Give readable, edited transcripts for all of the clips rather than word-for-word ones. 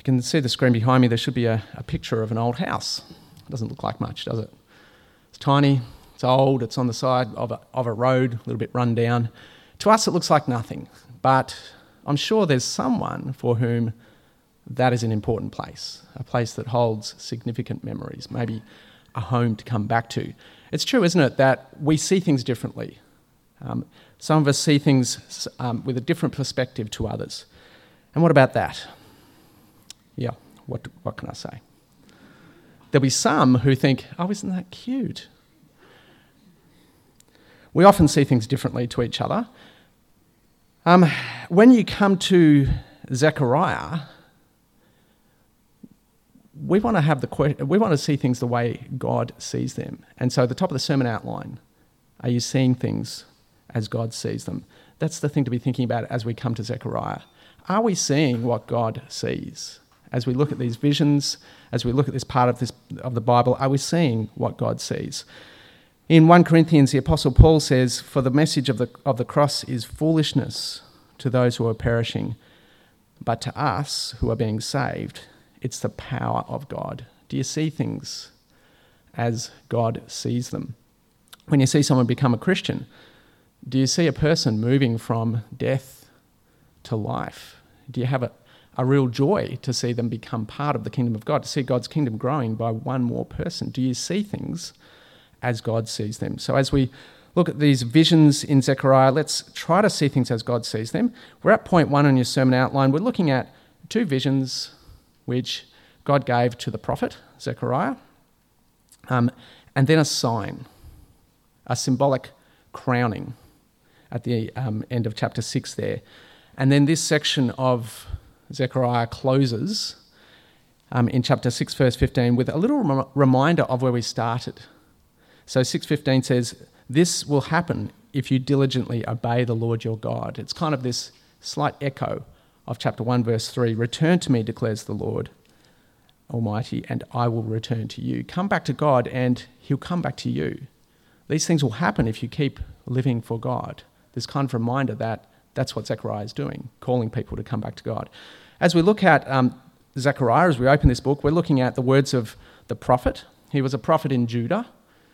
can see the screen behind me, there should be a picture of an old house. It doesn't look like much, does it? It's tiny, it's old, it's on the side of a road, a little bit run down. To us, it looks like nothing, but I'm sure there's someone for whom that is an important place, a place that holds significant memories, maybe a home to come back to. It's true, isn't it, that we see things differently. Some of us see things with a different perspective to others. And what about that? Yeah, what can I say? There'll be some who think, oh, isn't that cute? We often see things differently to each other. When you come to Zechariah, we want to see things the way God sees them. And so at the top of the sermon outline, are you seeing things as God sees them? That's the thing to be thinking about as we come to Zechariah. Are we seeing what God sees? As we look at these visions, as we look at this part of the Bible, are we seeing what God sees? In 1 Corinthians, the Apostle Paul says, "For the message of the cross is foolishness to those who are perishing, but to us who are being saved, it's the power of God." Do you see things as God sees them? When you see someone become a Christian, do you see a person moving from death to life? Do you have a real joy to see them become part of the kingdom of God, to see God's kingdom growing by one more person? Do you see things as God sees them? So as we look at these visions in Zechariah, let's try to see things as God sees them. We're at point 1 on your sermon outline. We're looking at 2 visions which God gave to the prophet, Zechariah, and then a sign, a symbolic crowning at the end of chapter 6 there. And then this section of Zechariah closes in chapter 6, verse 15, with a little reminder of where we started. So 6:15 says, "This will happen if you diligently obey the Lord your God." It's kind of this slight echo of chapter 1, verse 3. "Return to me, declares the Lord Almighty, and I will return to you." Come back to God and he'll come back to you. These things will happen if you keep living for God. This kind of reminder that that's what Zechariah is doing, calling people to come back to God. As we look at Zechariah, as we open this book, we're looking at the words of the prophet. He was a prophet in Judah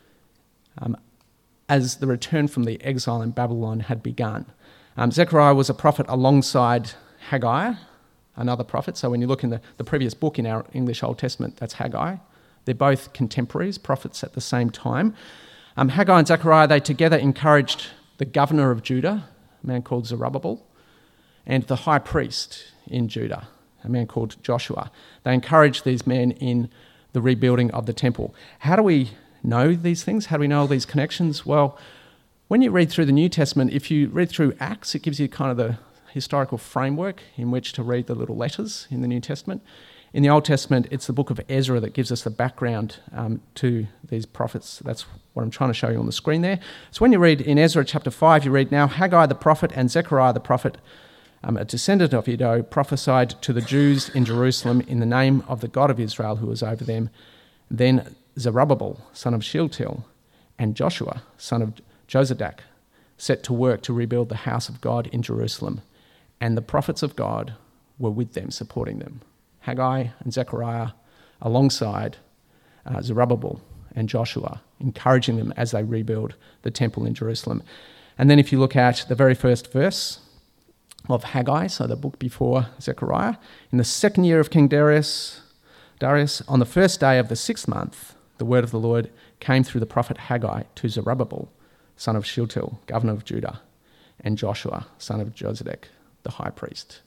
as the return from the exile in Babylon had begun. Zechariah was a prophet alongside Haggai, another prophet. So when you look in the previous book in our English Old Testament, that's Haggai. They're both contemporaries, prophets at the same time. Haggai and Zechariah, they together encouraged the governor of Judah, a man called Zerubbabel, and the high priest in Judah, a man called Joshua. They encouraged these men in the rebuilding of the temple. How do we know these things? How do we know all these connections? Well, when you read through the New Testament, if you read through Acts, it gives you kind of the historical framework in which to read the little letters in the New Testament. In the Old Testament, it's the book of Ezra that gives us the background to these prophets. That's what I'm trying to show you on the screen there. So when you read in Ezra chapter 5, you read, "Now Haggai the prophet and Zechariah the prophet, a descendant of Iddo, prophesied to the Jews in Jerusalem in the name of the God of Israel who was over them. Then Zerubbabel, son of Shealtiel, and Joshua, son of Jozadak, set to work to rebuild the house of God in Jerusalem. And the prophets of God were with them, supporting them." Haggai and Zechariah alongside Zerubbabel and Joshua, encouraging them as they rebuild the temple in Jerusalem. And then if you look at the very first verse of Haggai, so the book before Zechariah, "In the 2nd year of King Darius, on the 1st day of the 6th month, the word of the Lord came through the prophet Haggai to Zerubbabel, son of Shealtiel, governor of Judah, and Joshua, son of Jozadak, the high priest."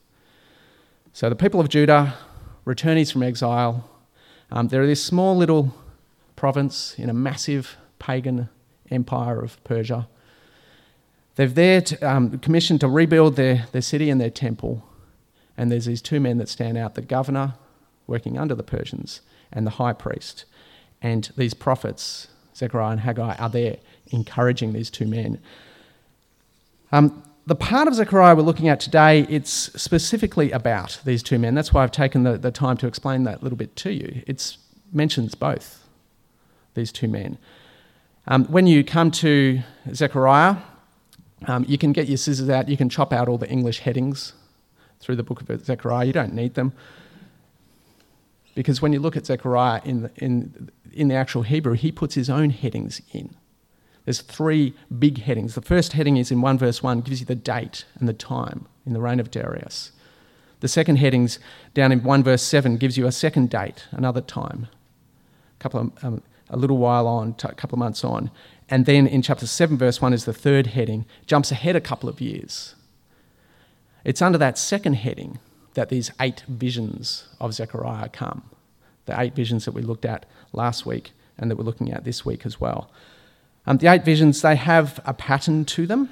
So the people of Judah, returnees from exile, they're this small little province in a massive pagan empire of Persia. They're there commissioned to rebuild their city and their temple. And there's these 2 men that stand out, the governor working under the Persians and the high priest. And these prophets, Zechariah and Haggai, are there encouraging these 2 men. The part of Zechariah we're looking at today, it's specifically about these 2 men. That's why I've taken the time to explain that a little bit to you. It mentions both these 2 men. When you come to Zechariah, you can get your scissors out, you can chop out all the English headings through the book of Zechariah. You don't need them. Because when you look at Zechariah in the actual Hebrew, he puts his own headings in. There's 3 big headings. The first heading is in 1 verse 1, gives you the date and the time in the reign of Darius. The second heading's down in 1 verse 7, gives you a second date, another time, a little while on, a couple of months on. And then in chapter 7 verse 1 is the third heading, jumps ahead a couple of years. It's under that second heading that these 8 visions of Zechariah come. The 8 visions that we looked at last week and that we're looking at this week as well. The 8 visions, they have a pattern to them.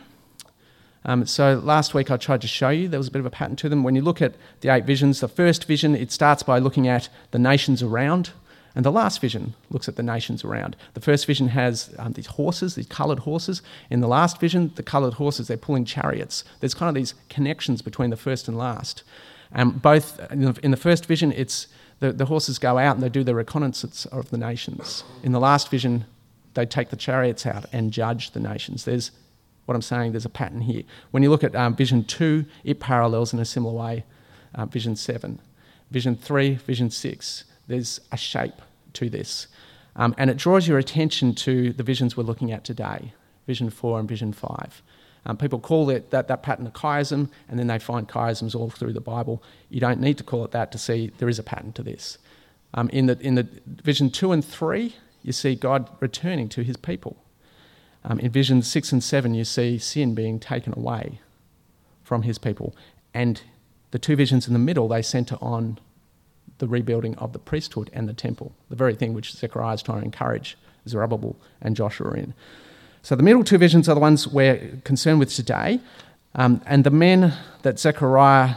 So last week I tried to show you there was a bit of a pattern to them. When you look at the 8 visions, the first vision, it starts by looking at the nations around, and the last vision looks at the nations around. The first vision has these horses, these coloured horses. In the last vision, the coloured horses, they're pulling chariots. There's kind of these connections between the first and last. Both in the first vision, it's the horses go out and they do the reconnaissance of the nations. In the last vision, they take the chariots out and judge the nations. There's a pattern here. When you look at Vision 2, it parallels in a similar way Vision 7. Vision 3, Vision 6, there's a shape to this. And it draws your attention to the visions we're looking at today, Vision 4 and Vision 5. People call it that pattern a chiasm, and then they find chiasms all through the Bible. You don't need to call it that to see there is a pattern to this. In the Vision 2 and 3, you see God returning to his people. In Visions 6 and 7, you see sin being taken away from his people. And the 2 visions in the middle, they centre on the rebuilding of the priesthood and the temple, the very thing which Zechariah is trying to encourage Zerubbabel and Joshua in. So the middle 2 visions are the ones we're concerned with today. And the men that Zechariah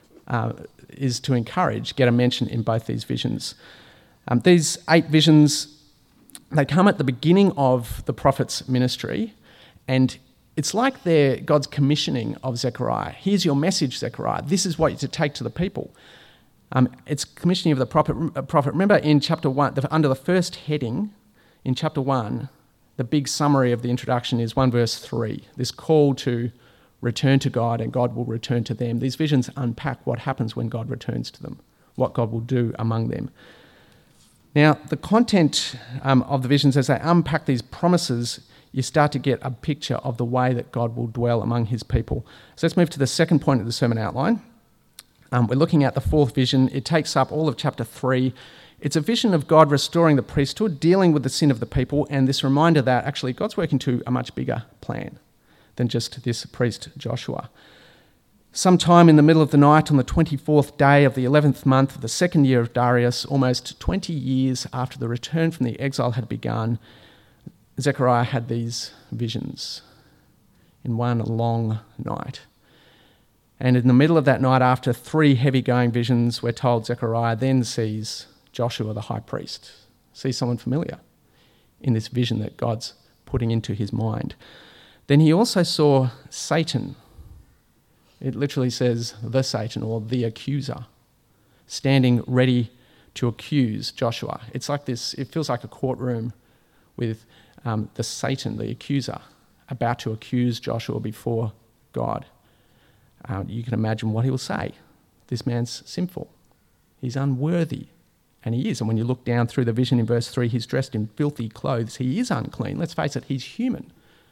is to encourage get a mention in both these visions. These 8 visions, they come at the beginning of the prophet's ministry, and it's like they're God's commissioning of Zechariah. Here's your message, Zechariah. This is what you're to take to the people. It's commissioning of the prophet. Remember in chapter 1, under the first heading, in chapter 1, the big summary of the introduction is 1 verse 3, this call to return to God and God will return to them. These visions unpack what happens when God returns to them, what God will do among them. Now, the content of the visions, as they unpack these promises, you start to get a picture of the way that God will dwell among his people. So let's move to the second point of the sermon outline. We're looking at the 4th vision. It takes up all of chapter 3. It's a vision of God restoring the priesthood, dealing with the sin of the people, and this reminder that actually God's working to a much bigger plan than just this priest Joshua. Sometime in the middle of the night on the 24th day of the 11th month of the 2nd year of Darius, almost 20 years after the return from the exile had begun, Zechariah had these visions in one long night. And in the middle of that night, after 3 heavy-going visions, we're told Zechariah then sees Joshua the high priest, sees someone familiar in this vision that God's putting into his mind. Then he also saw Satan. It literally says the Satan, or the accuser, standing ready to accuse Joshua. It's like this, it feels like a courtroom with the Satan, the accuser, about to accuse Joshua before God. You can imagine what he will say. This man's sinful. He's unworthy. And he is. And when you look down through the vision in verse 3, he's dressed in filthy clothes. He is unclean. Let's face it, he's human.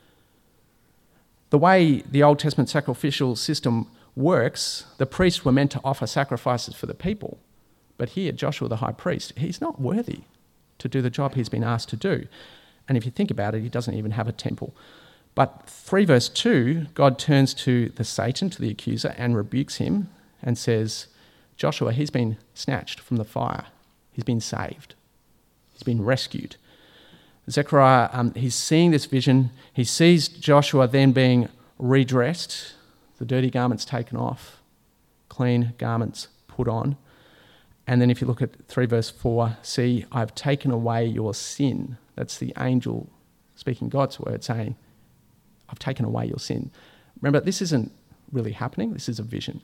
The way the Old Testament sacrificial system works, the priests were meant to offer sacrifices for the people. But here, Joshua the high priest, he's not worthy to do the job he's been asked to do. And if you think about it, he doesn't even have a temple. But 3 verse 2, God turns to the Satan, to the accuser, and rebukes him and says, Joshua, he's been snatched from the fire. He's been saved. He's been rescued. Zechariah, he's seeing this vision. He sees Joshua then being redressed, the dirty garments taken off, clean garments put on. And then if you look at 3 verse 4, see, I've taken away your sin. That's the angel speaking God's word saying, I've taken away your sin. Remember, this isn't really happening. This is a vision.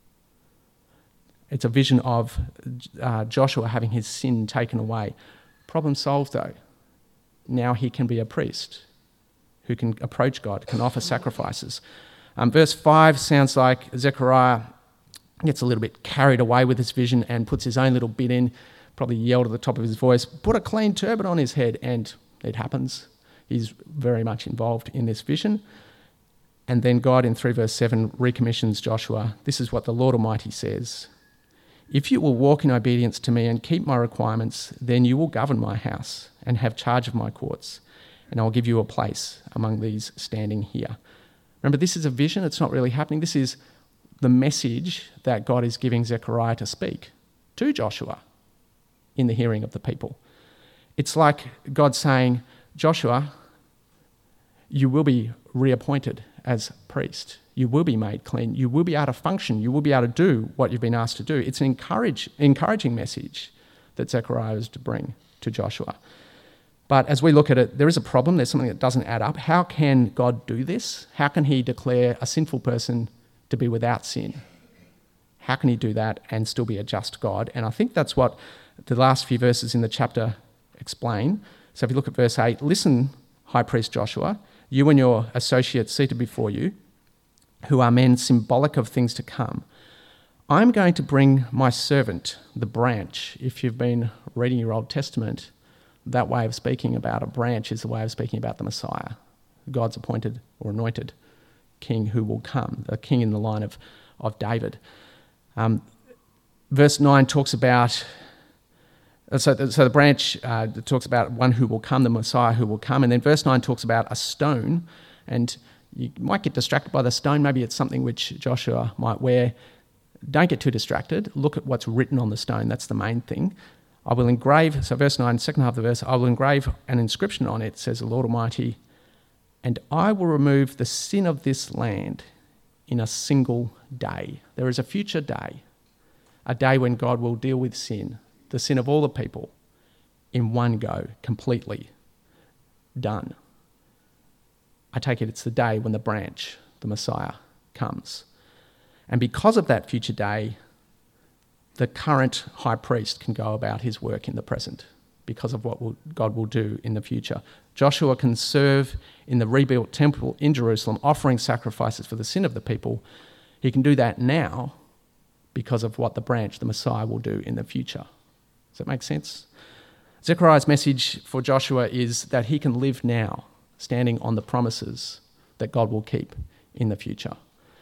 It's a vision of Joshua having his sin taken away. Problem solved, though. Now he can be a priest who can approach God, can offer sacrifices. Verse 5 sounds like Zechariah gets a little bit carried away with this vision and puts his own little bit in. probably yelled at the top of his voice, "Put a clean turban on his head," and it happens. He's very much involved in this vision. And then God in 3 verse 7 recommissions Joshua. This is what the Lord Almighty says: "If you will walk in obedience to me and keep my requirements, then you will govern my house and have charge of my courts, and I'll give you a place among these standing here." Remember, this is a vision. It's not really happening. This is the message that God is giving Zechariah to speak to Joshua in the hearing of the people. It's like God saying, "Joshua, you will be reappointed as priest. You will be made clean. You will be able to function. You will be able to do what you've been asked to do." It's an encouraging message that Zechariah is to bring to Joshua. But as we look at it, there is a problem. There's something that doesn't add up. How can God do this? How can he declare a sinful person to be without sin? How can he do that and still be a just God? And I think that's what the last few verses in the chapter explain. So if you look at verse 8, "Listen, High Priest Joshua, you and your associates seated before you, who are men symbolic of things to come. I'm going to bring my servant, the branch." If you've been reading your Old Testament, that way of speaking about a branch is the way of speaking about the Messiah, God's appointed or anointed king who will come, the king in the line of David. Verse 9 talks about, so the branch talks about one who will come, the Messiah who will come. And then verse 9 talks about a stone, and you might get distracted by the stone. Maybe it's something which Joshua might wear. Don't get too distracted. Look at what's written on the stone. That's the main thing. "I will engrave," so verse 9, second half of the verse, "I will engrave an inscription on it," says the Lord Almighty, "and I will remove the sin of this land in a single day." There is a future day, a day when God will deal with sin, the sin of all the people, in one go, completely done. I take it it's the day when the branch, the Messiah, comes. And because of that future day, the current high priest can go about his work in the present because of what God will do in the future. Joshua can serve in the rebuilt temple in Jerusalem, offering sacrifices for the sin of the people. He can do that now because of what the branch, the Messiah, will do in the future. Does that make sense? Zechariah's message for Joshua is that he can live now, standing on the promises that God will keep in the future.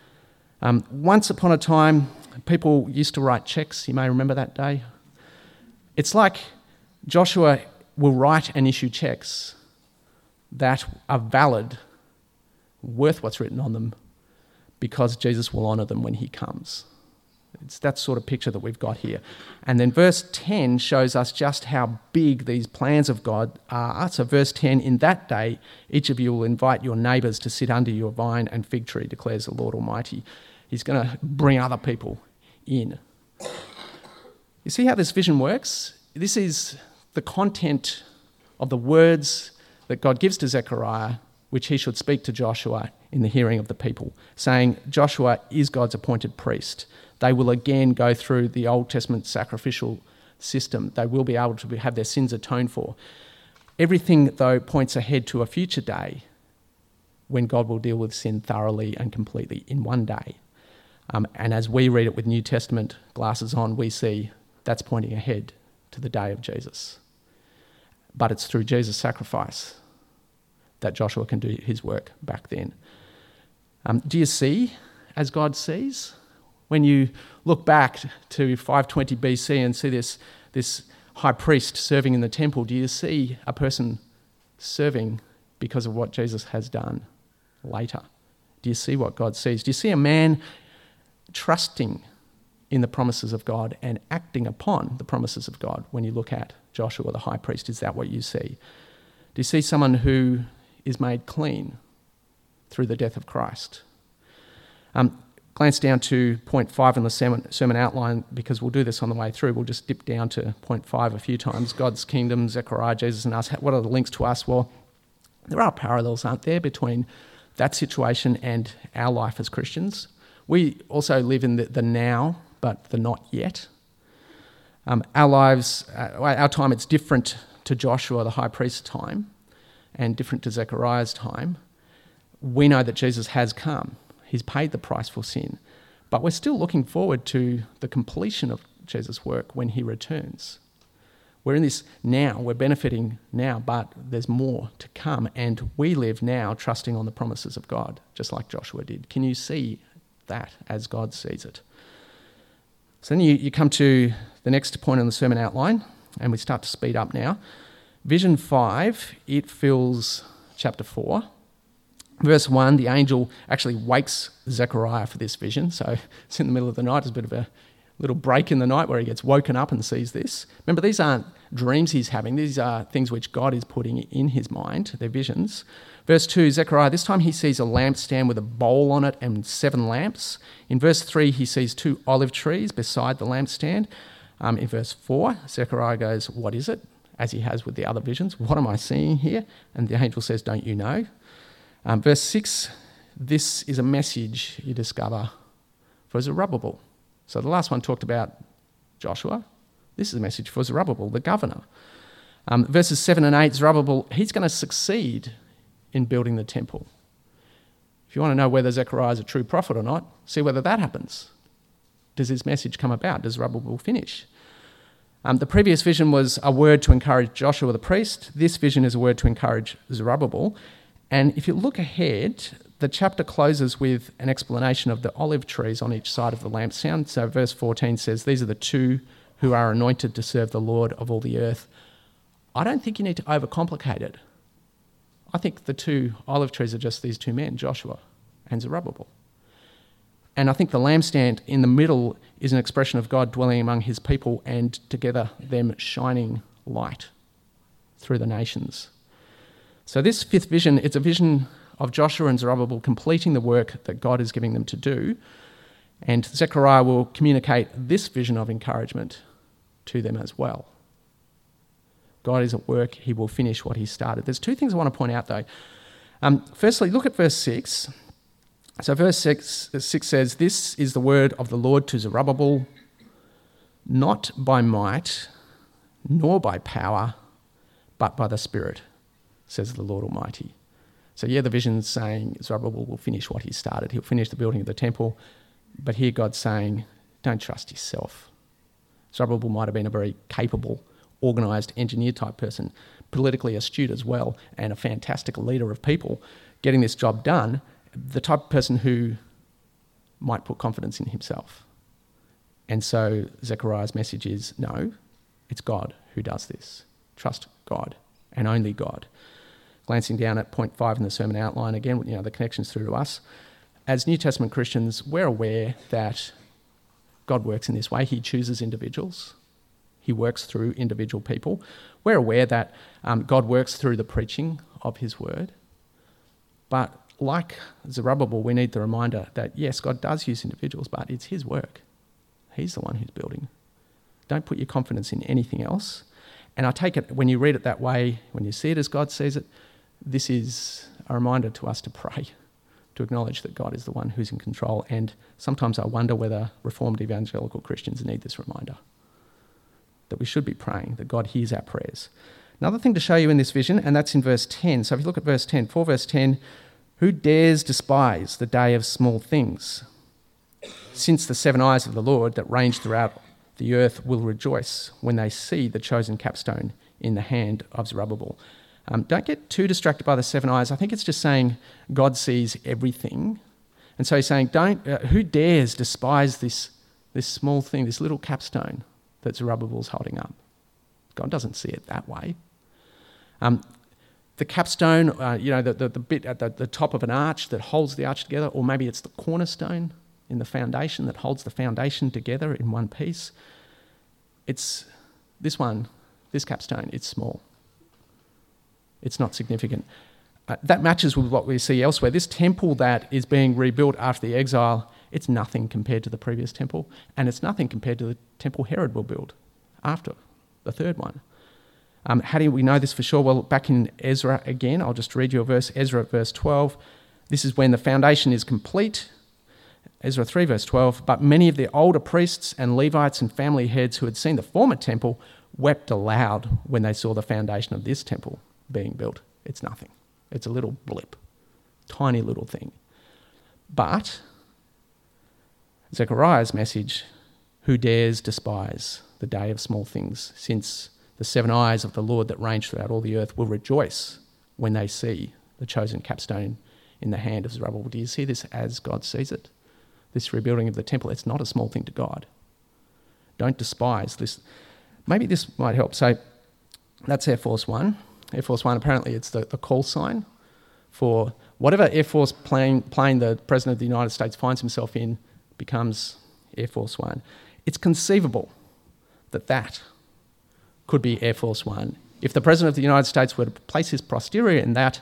Once upon a time, people used to write checks. You may remember that day. It's like Joshua will write and issue checks that are valid, worth what's written on them, because Jesus will honour them when he comes. It's that sort of picture that we've got here. And then verse 10 shows us just how big these plans of God are. So verse 10, "In that day, each of you will invite your neighbours to sit under your vine and fig tree, declares the Lord Almighty." He's going to bring other people in. You see how this vision works? This is the content of the words that God gives to Zechariah, which he should speak to Joshua in the hearing of the people, saying Joshua is God's appointed priest. They will again go through the Old Testament sacrificial system. They will be able to have their sins atoned for. Everything, though, points ahead to a future day when God will deal with sin thoroughly and completely in one day. And as we read it with New Testament glasses on, we see that's pointing ahead to the day of Jesus. But it's through Jesus' sacrifice that Joshua can do his work back then. Do you see as God sees? When you look back to 520 BC and see this high priest serving in the temple, do you see a person serving because of what Jesus has done later? Do you see what God sees? Do you see a man trusting in the promises of God and acting upon the promises of God when you look at Joshua the high priest? Is that what you see? Do you see someone who is made clean through the death of Christ? Glance down to point 5 in the sermon outline, because we'll do this on the way through. We'll just dip down to point 5 a few times. God's kingdom, Zechariah, Jesus and us. What are the links to us? Well, there are parallels, aren't there, between that situation and our life as Christians. We also live in the now, but the not yet. Our lives, our time, it's different to Joshua, the high priest's time, and different to Zechariah's time. We know that Jesus has come. He's paid the price for sin. But we're still looking forward to the completion of Jesus' work when he returns. We're in this now, we're benefiting now, but there's more to come, and we live now trusting on the promises of God, just like Joshua did. Can you see that as God sees it? So then you come to the next point on the sermon outline, and we start to speed up now. Vision 5, it fills chapter 4. Verse 1, the angel actually wakes Zechariah for this vision. So it's in the middle of the night. There's a bit of a little break in the night where he gets woken up and sees this. Remember, these aren't dreams he's having. These are things which God is putting in his mind. They're visions. Verse 2, Zechariah, this time he sees a lampstand with a bowl on it and 7 lamps. In verse 3, he sees 2 olive trees beside the lampstand. In verse 4, Zechariah goes, what is it? As he has with the other visions. What am I seeing here? And the angel says, don't you know? Verse 6, this is a message you discover for Zerubbabel. So the last one talked about Joshua. This is a message for Zerubbabel, the governor. Verses 7 and 8, Zerubbabel, he's going to succeed in building the temple. If you want to know whether Zechariah is a true prophet or not, see whether that happens. Does his message come about? Does Zerubbabel finish? The previous vision was a word to encourage Joshua the priest. This vision is a word to encourage Zerubbabel. And if you look ahead, the chapter closes with an explanation of the olive trees on each side of the lampstand. So verse 14 says, these are the 2 who are anointed to serve the Lord of all the earth. I don't think you need to overcomplicate it. I think the 2 olive trees are just these 2 men, Joshua and Zerubbabel. And I think the lampstand in the middle is an expression of God dwelling among his people and together them shining light through the nations. So this 5th vision, it's a vision of Joshua and Zerubbabel completing the work that God is giving them to do. And Zechariah will communicate this vision of encouragement to them as well. God is at work. He will finish what he started. There's 2 things I want to point out, though. Firstly, look at verse 6. So verse 6 says, this is the word of the Lord to Zerubbabel, not by might, nor by power, but by the Spirit, says the Lord Almighty. So the vision's saying Zerubbabel will finish what he started. He'll finish the building of the temple. But here God's saying, don't trust yourself. Zerubbabel might have been a very capable, organised engineer-type person, politically astute as well, and a fantastic leader of people, getting this job done, the type of person who might put confidence in himself. And so Zechariah's message is, no, it's God who does this. Trust God and only God. Glancing down at point 5 in the sermon outline, again, the connections through to us. As New Testament Christians, we're aware that God works in this way. He chooses individuals. He works through individual people. We're aware that God works through the preaching of his word. But like Zerubbabel, we need the reminder that, yes, God does use individuals, but it's his work. He's the one who's building. Don't put your confidence in anything else. And I take it, when you read it that way, when you see it as God sees it, this is a reminder to us to pray, to acknowledge that God is the one who's in control. And sometimes I wonder whether Reformed evangelical Christians need this reminder, that we should be praying, that God hears our prayers. Another thing to show you in this vision, and that's in verse 10. So if you look at verse 10, for verse 10, who dares despise the day of small things? Since the 7 eyes of the Lord that range throughout the earth will rejoice when they see the chosen capstone in the hand of Zerubbabel. Don't get too distracted by the 7 eyes. I think it's just saying God sees everything. And so he's saying, who dares despise this small thing, this little capstone that Zerubbabel's holding up? God doesn't see it that way. The capstone, the bit at the top of an arch that holds the arch together, or maybe it's the cornerstone in the foundation that holds the foundation together in one piece. It's this capstone, it's small. It's not significant. That matches with what we see elsewhere. This temple that is being rebuilt after the exile, it's nothing compared to the previous temple, and it's nothing compared to the temple Herod will build after the 3rd one. How do we know this for sure? Well, back in Ezra again, I'll just read you a verse, Ezra verse 12. This is when the foundation is complete. Ezra 3 verse 12, but many of the older priests and Levites and family heads who had seen the former temple wept aloud when they saw the foundation of this temple being built. It's nothing. It's a little blip, tiny little thing. But Zechariah's message, who dares despise the day of small things, since The 7 eyes of the Lord that range throughout all the earth will rejoice when they see the chosen capstone in the hand of Zerubbabel. Do you see this as God sees it? This rebuilding of the temple, it's not a small thing to God. Don't despise this. Maybe this might help. So that's Air Force One. Air Force One, apparently it's the call sign for whatever Air Force plane the President of the United States finds himself in becomes Air Force One. It's conceivable that could be Air Force One. If the President of the United States were to place his posterior in that,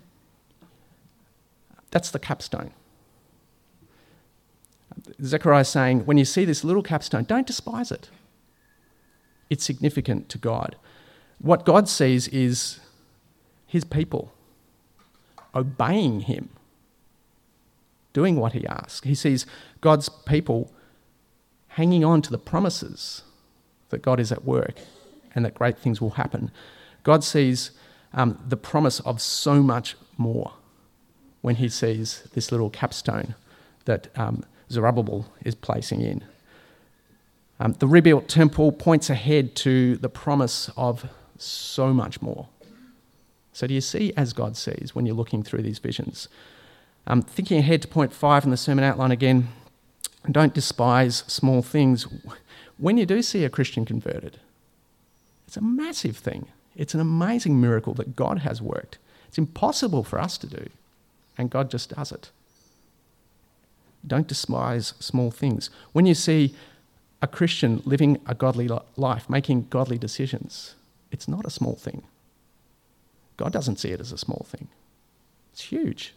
that's the capstone. Zechariah is saying, when you see this little capstone, don't despise it. It's significant to God. What God sees is his people obeying him, doing what he asks. He sees God's people hanging on to the promises that God is at work and that great things will happen. God sees the promise of so much more when he sees this little capstone that Zerubbabel is placing in. The rebuilt temple points ahead to the promise of so much more. So do you see as God sees when you're looking through these visions? Thinking ahead to point 5 in the sermon outline again, don't despise small things. When you do see a Christian converted, it's a massive thing. It's an amazing miracle that God has worked. It's impossible for us to do, and God just does it. Don't despise small things. When you see a Christian living a godly life, making godly decisions, it's not a small thing. God doesn't see it as a small thing. It's huge.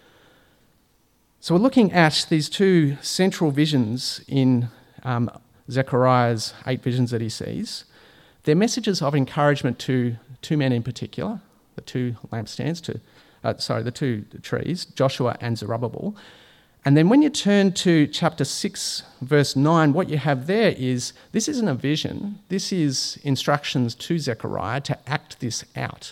So we're looking at these 2 central visions in Zechariah's 8 visions that he sees. They're messages of encouragement to 2 men in particular, the 2 lampstands, the 2 trees, Joshua and Zerubbabel. And then when you turn to chapter 6, verse 9, what you have there is, this isn't a vision, this is instructions to Zechariah to act this out,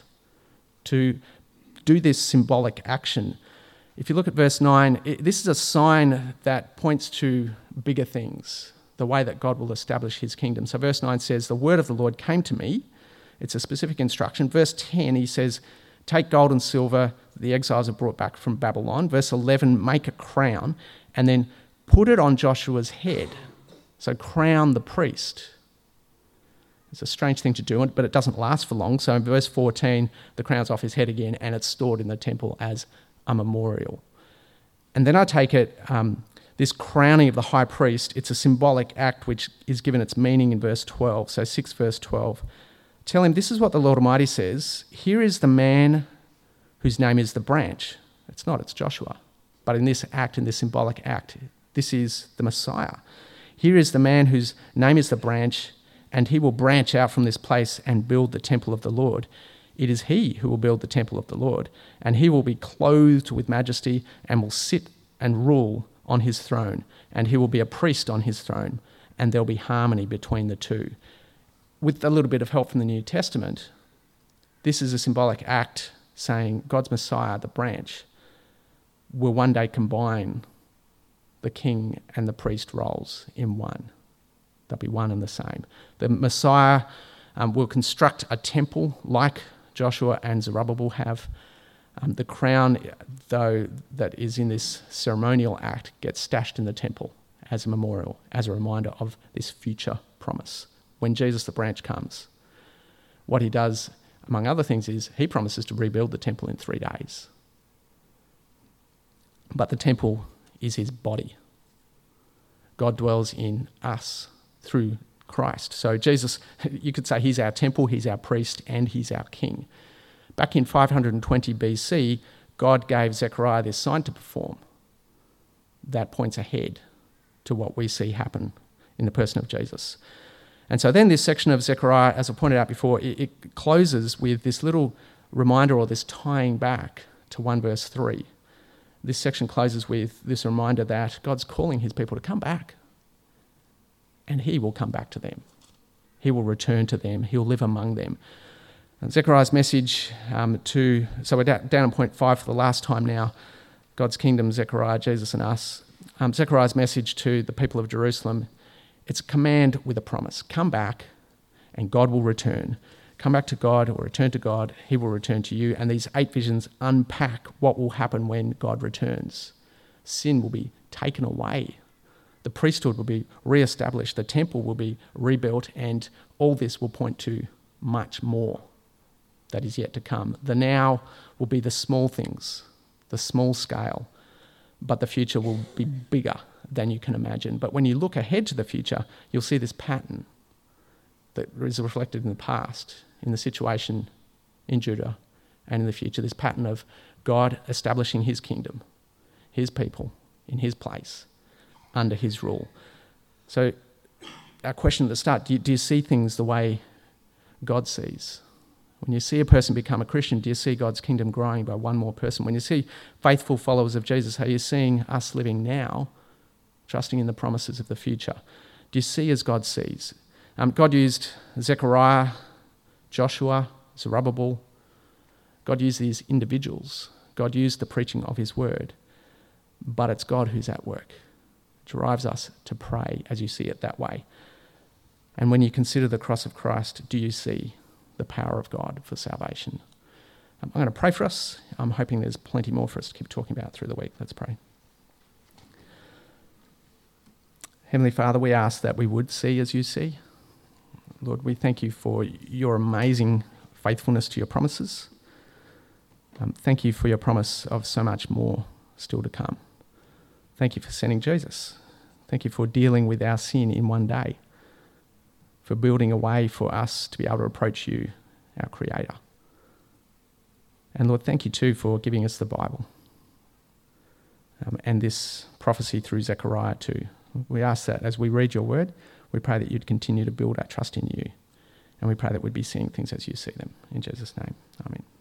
to do this symbolic action. If you look at verse 9, this is a sign that points to bigger things, the way that God will establish his kingdom. So verse 9 says, the word of the Lord came to me. It's a specific instruction. Verse 10, he says, take gold and silver the exiles have brought back from Babylon. Verse 11, make a crown, and then put it on Joshua's head. So crown the priest. It's a strange thing to do, but it doesn't last for long. So in verse 14, the crown's off his head again, and it's stored in the temple as a memorial. And then I take it, this crowning of the high priest, it's a symbolic act which is given its meaning in verse 12. So 6 verse 12. Tell him, this is what the Lord Almighty says. Here is the man whose name is the branch. It's not, it's Joshua. But in this act, in this symbolic act, this is the Messiah. Here is the man whose name is the branch, and he will branch out from this place and build the temple of the Lord. It is he who will build the temple of the Lord, and he will be clothed with majesty and will sit and rule on his throne, and he will be a priest on his throne, and there'll be harmony between the 2. With a little bit of help from the New Testament, this is a symbolic act saying God's Messiah, the branch, will one day combine the king and the priest roles in one. They'll be one and the same. The Messiah will construct a temple like Joshua and Zerubbabel have. The crown, though, that is in this ceremonial act gets stashed in the temple as a memorial, as a reminder of this future promise. When Jesus the branch comes, what he does, among other things, is he promises to rebuild the temple in 3 days. But the temple is his body. God dwells in us through Christ. So Jesus, you could say he's our temple, he's our priest, and he's our king. Back in 520 BC, God gave Zechariah this sign to perform that points ahead to what we see happen in the person of Jesus. And so then this section of Zechariah, as I pointed out before, it closes with this little reminder, or this tying back to 1 verse 3. This section closes with this reminder that God's calling his people to come back. And he will come back to them. He will return to them. He'll live among them. And Zechariah's message so we're down on point 5 for the last time now. God's kingdom, Zechariah, Jesus and us. Zechariah's message to the people of Jerusalem, it's a command with a promise. Come back and God will return. Come back to God or return to God, he will return to you. And these 8 visions unpack what will happen when God returns. Sin will be taken away. The priesthood will be re-established. The temple will be rebuilt, and all this will point to much more that is yet to come. The now will be the small things, the small scale, but the future will be bigger than you can imagine. But when you look ahead to the future, you'll see this pattern that is reflected in the past, in the situation in Judah and in the future, this pattern of God establishing his kingdom, his people in his place, under his rule. So our question at the start, do you see things the way God sees? When you see a person become a Christian, do you see God's kingdom growing by one more person? When you see faithful followers of Jesus, are you seeing us living now, trusting in the promises of the future? Do you see as God sees? God used Zechariah, Joshua, Zerubbabel. God used these individuals. God used the preaching of his word. But it's God who's at work. It drives us to pray as you see it that way. And when you consider the cross of Christ, do you see the power of God for salvation? I'm going to pray for us. I'm hoping there's plenty more for us to keep talking about through the week. Let's pray. Heavenly Father, we ask that we would see as you see. Lord, we thank you for your amazing faithfulness to your promises. Thank you for your promise of so much more still to come. Thank you for sending Jesus. Thank you for dealing with our sin in one day, for building a way for us to be able to approach you, our Creator. And Lord, thank you too for giving us the Bible and this prophecy through Zechariah too. We ask that as we read your word, we pray that you'd continue to build our trust in you. And we pray that we'd be seeing things as you see them. In Jesus' name, amen.